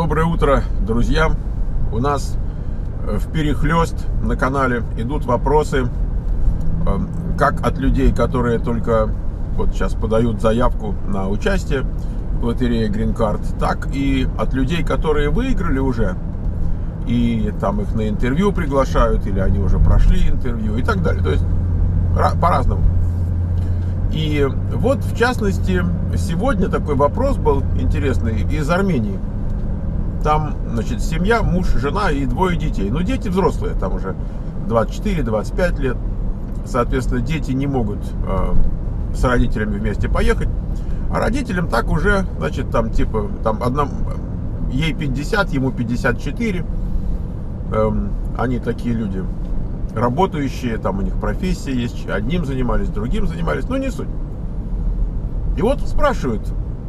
Доброе утро, друзья! У нас вперехлёст на канале идут вопросы как от людей, которые только вот сейчас подают заявку на участие в лотерее Green Card, так и от людей, которые выиграли уже, и там их на интервью приглашают, или они уже прошли интервью и так далее. То есть по-разному. И вот, в частности, сегодня такой вопрос был интересный из Армении. Там, значит, семья, муж, жена и двое детей. Ну, дети взрослые, там уже 24-25 лет. Соответственно, дети не могут с родителями вместе поехать. А родителям так уже, значит, там типа, там ей 50, ему 54. Они такие люди работающие, там у них профессия есть. Одним занимались, другим занимались. Ну, не суть. И вот спрашивают,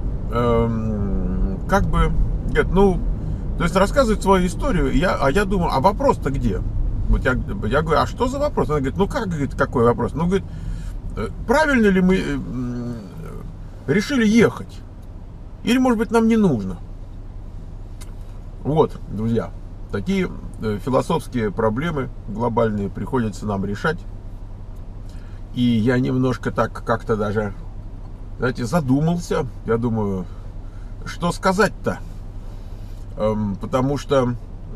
как бы, говорят, ну, то есть рассказывают свою историю, я думаю, а вопрос-то где? Вот я говорю, а что за вопрос? Она говорит, ну как, говорит, какой вопрос? Ну, говорит, правильно ли мы решили ехать? Или, может быть, нам не нужно? Вот, друзья, такие философские проблемы глобальные приходится нам решать. И я немножко так как-то даже, знаете, задумался. Я думаю, что сказать-то? Потому что,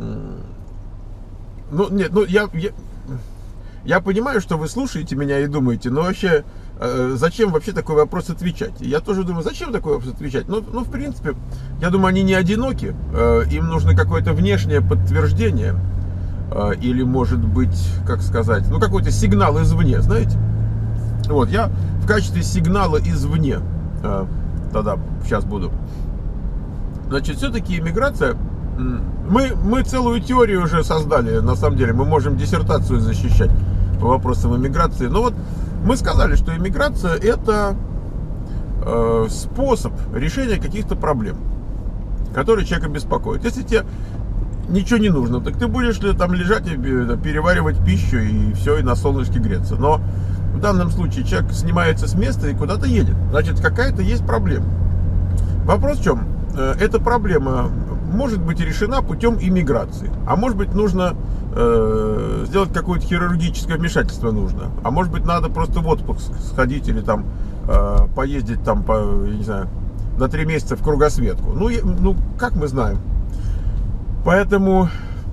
ну, нет, ну, я понимаю, что вы слушаете меня и думаете, но вообще, зачем вообще такой вопрос отвечать? Я тоже думаю, зачем такой вопрос отвечать? Ну, в принципе, я думаю, они не одиноки, им нужно какое-то внешнее подтверждение, или, может быть, как сказать, ну, какой-то сигнал извне, знаете? Вот, я в качестве сигнала извне тогда сейчас буду. Значит, все-таки иммиграция, мы целую теорию уже создали, на самом деле, мы можем диссертацию защищать по вопросам иммиграции. Но вот мы сказали, что иммиграция — это способ решения каких-то проблем, которые человека беспокоят. Если тебе ничего не нужно, так ты будешь там лежать и переваривать пищу и все, и на солнышке греться. Но в данном случае человек снимается с места и куда-то едет. Значит, какая-то есть проблема. Вопрос в чем? Эта проблема может быть решена путем иммиграции, а может быть нужно сделать какое-то хирургическое вмешательство нужно, а может быть надо просто в отпуск сходить или там поездить там я не знаю, на 3 месяца в кругосветку. Ну, как мы знаем. Поэтому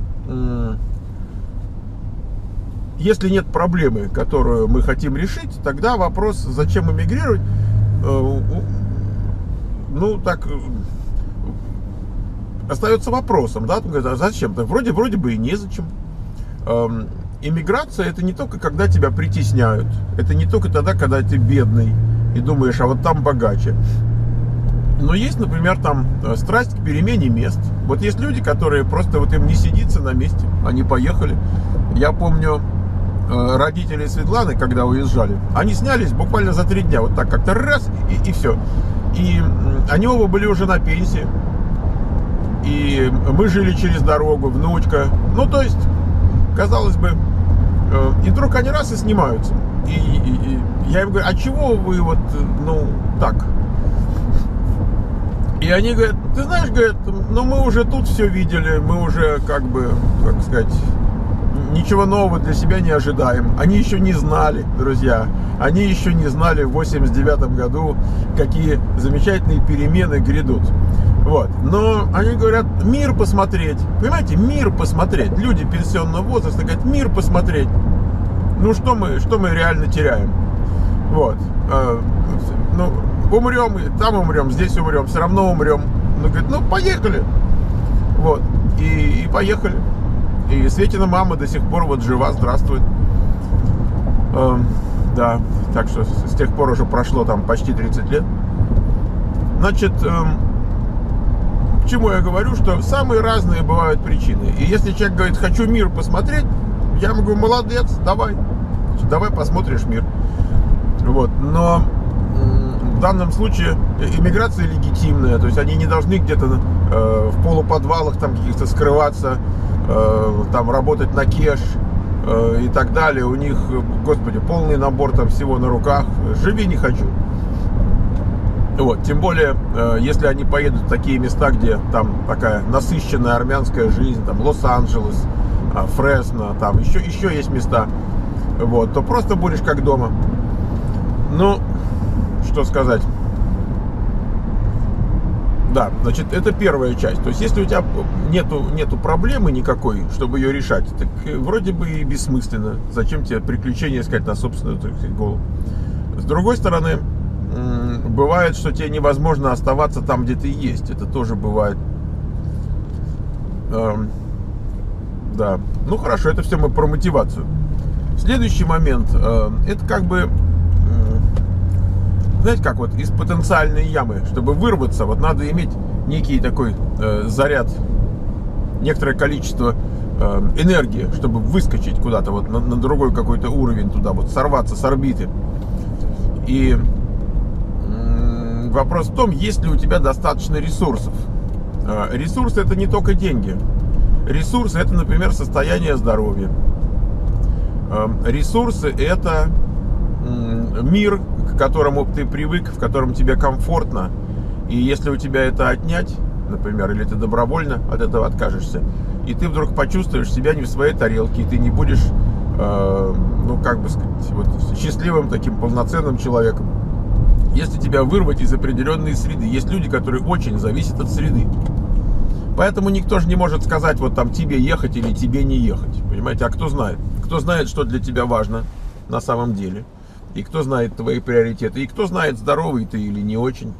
если нет проблемы, которую мы хотим решить, тогда вопрос, зачем эмигрировать, ну так остается вопросом, да, а зачем-то? Вроде бы и незачем. Иммиграция — это не только когда тебя притесняют, это не только тогда, когда ты бедный и думаешь, а вот там богаче. Но есть, например, там страсть к перемене мест. Вот есть люди, которые просто вот им не сидится на месте, они поехали. Я помню родителей Светланы, когда уезжали, они снялись буквально за 3 дня, вот так как-то раз и все. И они оба были уже на пенсии. И мы жили через дорогу, внучка. Ну, то есть, казалось бы, и вдруг они раз и снимаются. И я им говорю, а чего вы вот, ну, так? И они говорят, ты знаешь, говорят, ну мы уже тут все видели, мы уже как бы, как сказать, ничего нового для себя не ожидаем. Они еще не знали, друзья, они еще не знали в 89 году, какие замечательные перемены грядут. Вот. Но они говорят, мир посмотреть. Понимаете, мир посмотреть. Люди пенсионного возраста говорят, мир посмотреть. Ну что мы реально теряем? Вот. Ну, умрем, там умрем, здесь умрем, все равно умрем. Ну, говорит, ну поехали. Вот. И поехали. И Светина мама до сих пор вот жива, здравствует. Да, так что с тех пор уже прошло там почти 30 лет. Значит, к чему я говорю, что самые разные бывают причины. И если человек говорит, хочу мир посмотреть, я ему говорю, молодец, давай посмотришь мир. Вот. Но в данном случае иммиграция легитимная, то есть они не должны где-то в полуподвалах там каких-то скрываться, там работать на кеш и так далее. У них, господи, полный набор там всего на руках. Живи не хочу. Вот, тем более, если они поедут в такие места, где там такая насыщенная армянская жизнь, там Лос-Анджелес, Фресно, там еще есть места, вот, то просто будешь как дома. Ну, что сказать. Да, значит, это первая часть. То есть, если у тебя нету проблемы никакой, чтобы ее решать, так вроде бы и бессмысленно. Зачем тебе приключения искать на собственную голову? С другой стороны, бывает, что тебе невозможно оставаться там, где ты есть. Это тоже бывает. Да. Ну, хорошо, это все мы про мотивацию. Следующий момент. Это как бы... Знаете, как вот из потенциальной ямы, чтобы вырваться, вот надо иметь некий такой заряд, некоторое количество энергии, чтобы выскочить куда-то вот на другой какой-то уровень, туда вот сорваться с орбиты. И вопрос в том, есть ли у тебя достаточно ресурсов. Ресурсы — это не только деньги. Ресурсы — это, например, состояние здоровья. Ресурсы — это мир, к которому ты привык, в котором тебе комфортно. И если у тебя это отнять, например, или ты добровольно от этого откажешься, и ты вдруг почувствуешь себя не в своей тарелке, и ты не будешь, ну, как бы сказать, вот, счастливым таким полноценным человеком. Если тебя вырвать из определенной среды. Есть люди, которые очень зависят от среды. Поэтому никто же не может сказать, вот там тебе ехать или тебе не ехать. Понимаете? А кто знает? Кто знает, что для тебя важно на самом деле? И кто знает твои приоритеты? И кто знает, здоровый ты или не очень?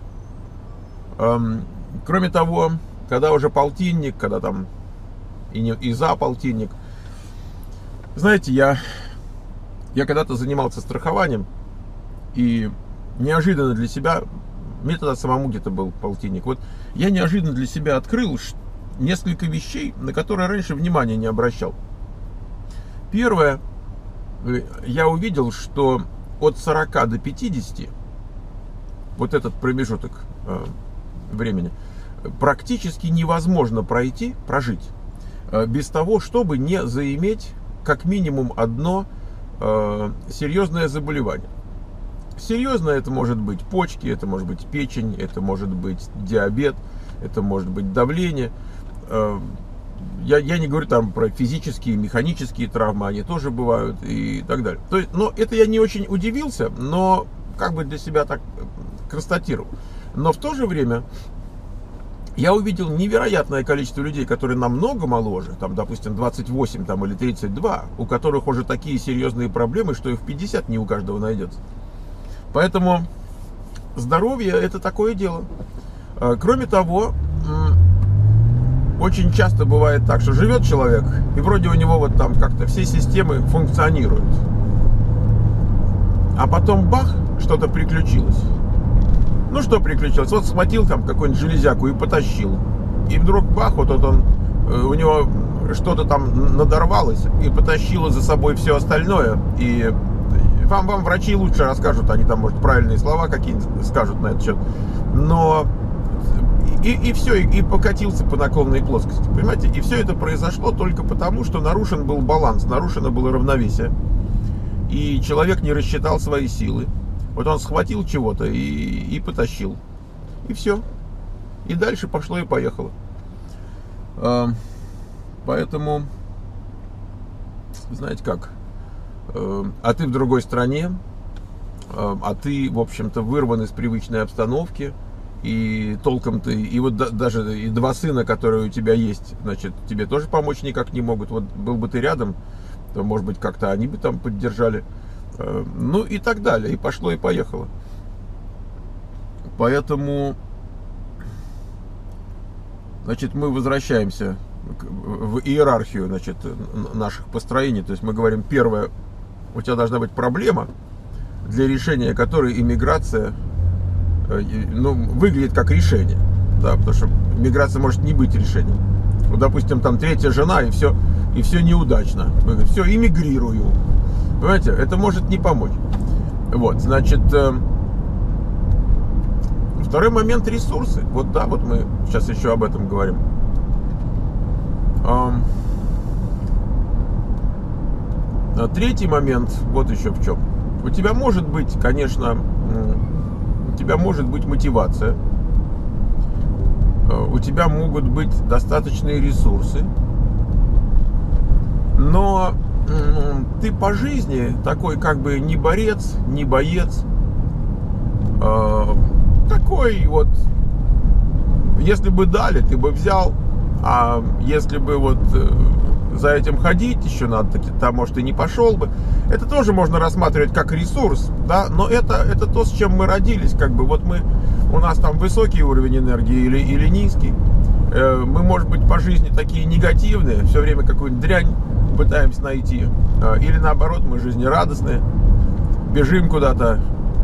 Кроме того, когда уже полтинник, когда там и за полтинник. Знаете, я когда-то занимался страхованием, и неожиданно для себя, мне тогда самому где-то был полтинник, вот я неожиданно для себя открыл несколько вещей, на которые раньше внимания не обращал. Первое, я увидел, что от 40 до 50, вот этот промежуток времени, практически невозможно прожить без того, чтобы не заиметь как минимум одно серьезное заболевание. Серьезно это может быть почки, это может быть печень, это может быть диабет, это может быть давление. Я не говорю там про физические, механические травмы, они тоже бывают и так далее. То есть, но это я не очень удивился, но как бы для себя так констатировал. Но в то же время я увидел невероятное количество людей, которые намного моложе, там, допустим, 28 там, или 32, у которых уже такие серьезные проблемы, что и в 50 не у каждого найдется. Поэтому здоровье — это такое дело. Кроме того, очень часто бывает так, что живет человек, и вроде у него вот там как-то все системы функционируют. А потом бах, что-то приключилось. Ну что приключилось? Вот схватил там какую-нибудь железяку и потащил. И вдруг бах, вот он, у него что-то там надорвалось и потащило за собой все остальное. И вам врачи лучше расскажут, они там, может, правильные слова какие-нибудь скажут на этот счет. Но и все, и покатился по наклонной плоскости, понимаете? И все это произошло только потому, что нарушен был баланс, нарушено было равновесие. И человек не рассчитал свои силы. Вот он схватил чего-то и потащил. И все. И дальше пошло и поехало. Поэтому, знаете как, а ты в другой стране, а ты, в общем-то, вырван из привычной обстановки, и толком ты, и вот даже и два сына, которые у тебя есть, значит, тебе тоже помочь никак не могут. Вот был бы ты рядом, то, может быть, как-то они бы там поддержали. Ну и так далее. И пошло, и поехало. Поэтому, значит, мы возвращаемся в иерархию, значит, наших построений. То есть мы говорим, первое, у тебя должна быть проблема, для решения которой иммиграция, ну, выглядит как решение. Да, потому что миграция может не быть решением. Вот, допустим, там третья жена, и все неудачно. Все, эмигрирую. Понимаете, это может не помочь. Вот, значит, второй момент — ресурсы. Вот, да, вот мы сейчас еще об этом говорим. Третий момент, вот еще в чем. У тебя может быть, конечно, тебя может быть мотивация, у тебя могут быть достаточные ресурсы, но ты по жизни такой как бы не борец, не боец, такой вот, если бы дали, ты бы взял, а если бы вот за этим ходить еще надо, там, может, и не пошел бы. Это тоже можно рассматривать как ресурс, да, но это то, с чем мы родились, как бы, вот у нас там высокий уровень энергии или низкий. Мы, может быть, по жизни такие негативные, все время какую-нибудь дрянь пытаемся найти, или наоборот, мы жизнерадостные, бежим куда-то,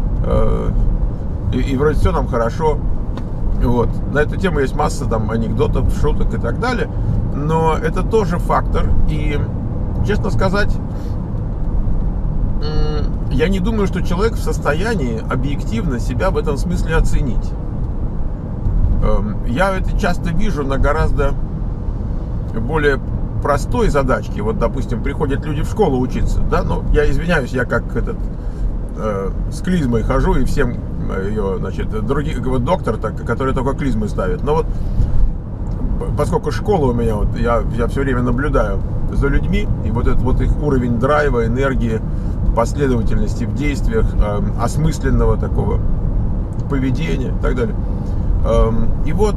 и вроде все нам хорошо. Вот. На эту тему есть масса там анекдотов, шуток и так далее. Но это тоже фактор. И, честно сказать, я не думаю, что человек в состоянии объективно себя в этом смысле оценить. Я это часто вижу на гораздо более простой задачке. Вот, допустим, приходят люди в школу учиться, да, ну, я извиняюсь, я как с клизмой хожу и всем ее, значит, вот доктор, который только клизмы ставит. Но вот, поскольку школа у меня, вот, я все время наблюдаю за людьми, и вот этот вот их уровень драйва, энергии, последовательности в действиях, осмысленного такого поведения и так далее. И вот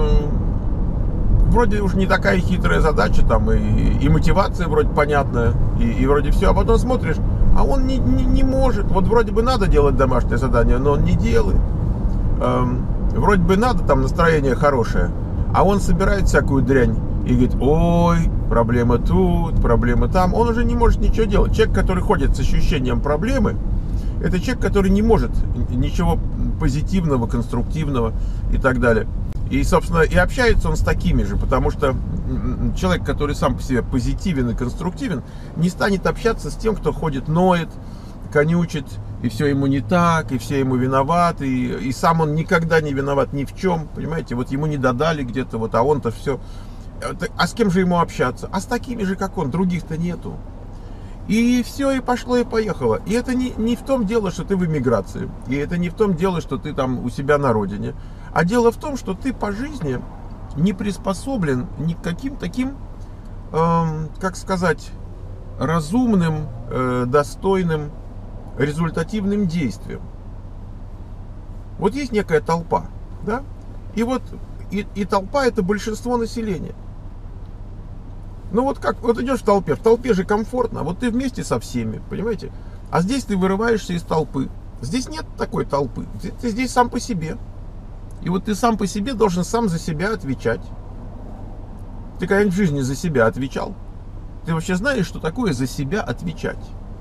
вроде уж не такая хитрая задача, там и мотивация вроде понятная, и вроде все, а потом смотришь, а он не может. Вот вроде бы надо делать домашнее задание, но он не делает. Вроде бы надо, там настроение хорошее, а он собирает всякую дрянь и говорит: ой, проблема тут, проблема там. Он уже не может ничего делать. Человек, который ходит с ощущением проблемы, это человек, который не может ничего позитивного, конструктивного и так далее. И, собственно, и общается он с такими же, потому что человек, который сам по себе позитивен и конструктивен, не станет общаться с тем, кто ходит, ноет, конючит, и все ему не так, и все ему виноваты, и сам он никогда не виноват ни в чем, понимаете, вот ему не додали где-то, вот, а он-то все. А с кем же ему общаться? А с такими же, как он, других-то нету. И все, и пошло, и поехало. И это не в том дело, что ты в эмиграции, и это не в том дело, что ты там у себя на родине, а дело в том, что ты по жизни не приспособлен ни к каким таким, как сказать, разумным, достойным, результативным действиям. Вот есть некая толпа, да? И вот и толпа — это большинство населения. Ну вот как, вот идешь в толпе же комфортно, вот ты вместе со всеми, понимаете? А здесь ты вырываешься из толпы. Здесь нет такой толпы, ты здесь сам по себе. И вот ты сам по себе должен сам за себя отвечать. Ты когда-нибудь в жизни за себя отвечал? Ты вообще знаешь, что такое за себя отвечать?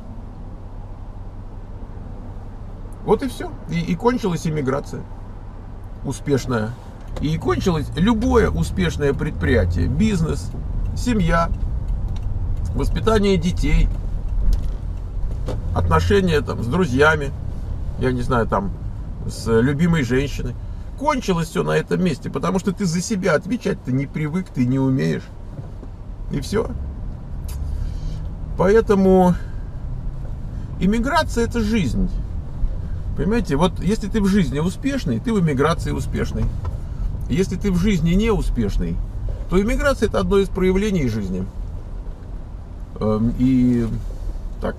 Вот и все. И кончилась иммиграция успешная. И кончилось любое успешное предприятие, бизнес, семья, воспитание детей, отношения там с друзьями, я не знаю, там с любимой женщиной. Кончилось все на этом месте, потому что ты за себя отвечать-то не привык, ты не умеешь. И все. Поэтому иммиграция — это жизнь. Понимаете, вот если ты в жизни успешный, ты в иммиграции успешный. Если ты в жизни не успешный, то иммиграция — это одно из проявлений жизни. И так.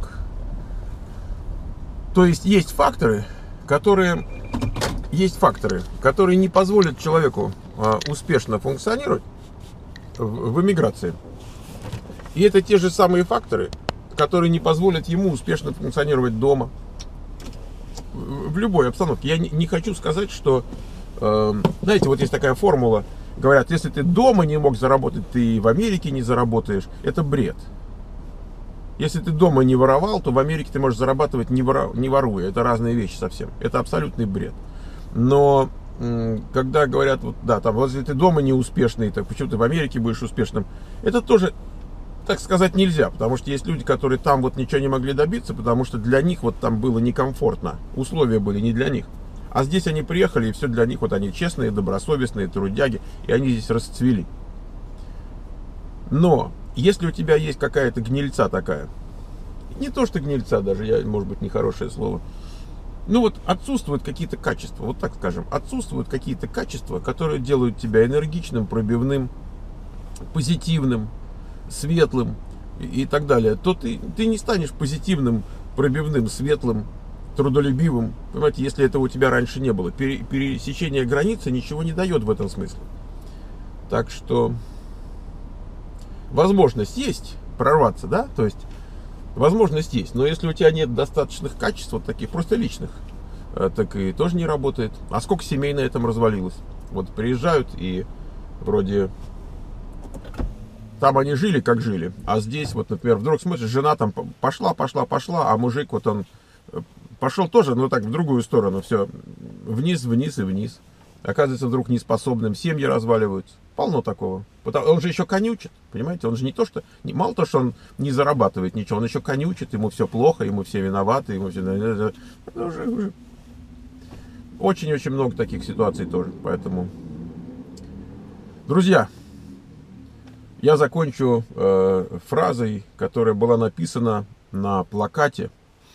То есть факторы, которые не позволят человеку успешно функционировать в эмиграции. И это те же самые факторы, которые не позволят ему успешно функционировать дома. В любой обстановке. Я не хочу сказать, что... Знаете, вот есть такая формула. Говорят, если ты дома не мог заработать, ты и в Америке не заработаешь. Это бред. Если ты дома не воровал, то в Америке ты можешь зарабатывать не воруя. Это разные вещи совсем. Это абсолютный бред. Но когда говорят, вот, да, там, вот если ты дома не успешный, так почему ты в Америке будешь успешным? Это тоже, так сказать, нельзя. Потому что есть люди, которые там вот ничего не могли добиться, потому что для них вот там было некомфортно. Условия были не для них. А здесь они приехали, и все для них, вот они честные, добросовестные, трудяги, и они здесь расцвели. Но если у тебя есть какая-то гнильца такая, не то что гнильца даже, может быть, нехорошее слово, Ну вот отсутствуют какие-то качества, вот так скажем, отсутствуют какие-то качества, которые делают тебя энергичным, пробивным, позитивным, светлым и так далее, то ты не станешь позитивным, пробивным, светлым, трудолюбивым, понимаете, если этого у тебя раньше не было. Пересечение границы ничего не дает в этом смысле. Так что возможность есть прорваться, да, то есть возможность есть, но если у тебя нет достаточных качеств, вот таких просто личных, так и тоже не работает. А сколько семей на этом развалилось? Вот приезжают и вроде там они жили, как жили, а здесь вот, например, вдруг смотришь, жена там пошла, а мужик вот он пошел тоже, но так в другую сторону, все вниз, вниз и вниз. Оказывается, вдруг неспособным, семьи разваливаются. Полно такого. Он же еще конючит, понимаете? Он же не то, что... Мало то, что он не зарабатывает ничего, он еще конючит, ему все плохо, ему все виноваты, ему все... Уже... Очень-очень много таких ситуаций тоже, поэтому... Друзья, я закончу фразой, которая была написана на плакате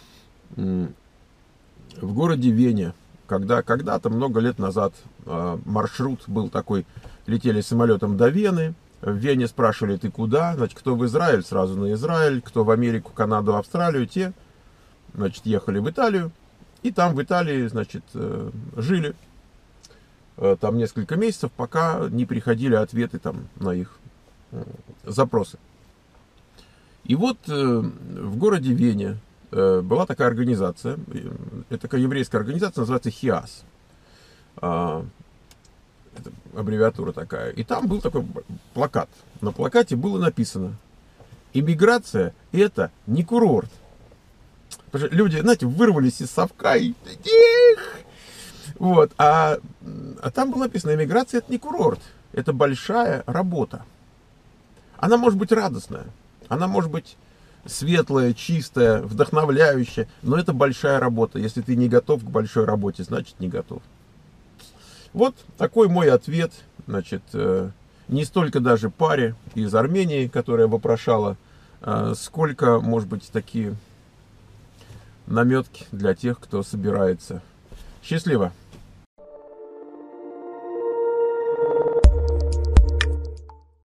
в городе Вене. Когда-то, много лет назад, маршрут был такой, летели самолетом до Вены, в Вене спрашивали, ты куда, значит, кто в Израиль, сразу на Израиль, кто в Америку, Канаду, Австралию, те, значит, ехали в Италию, и там в Италии, значит, жили там несколько месяцев, пока не приходили ответы там на их запросы. И вот в городе Вене была такая организация, это такая еврейская организация, называется ХИАС. Это аббревиатура такая. И там был такой плакат. На плакате было написано: иммиграция — это не курорт. Потому что люди, знаете, вырвались из совка и... Вот. А там было написано: иммиграция — это не курорт. Это большая работа. Она может быть радостная. Она может быть светлая, чистая, вдохновляющая, но это большая работа. Если ты не готов к большой работе, значит не готов. Вот такой мой ответ, значит, не столько даже паре из Армении, которая вопрошала, сколько, может быть, такие наметки для тех, кто собирается. Счастливо!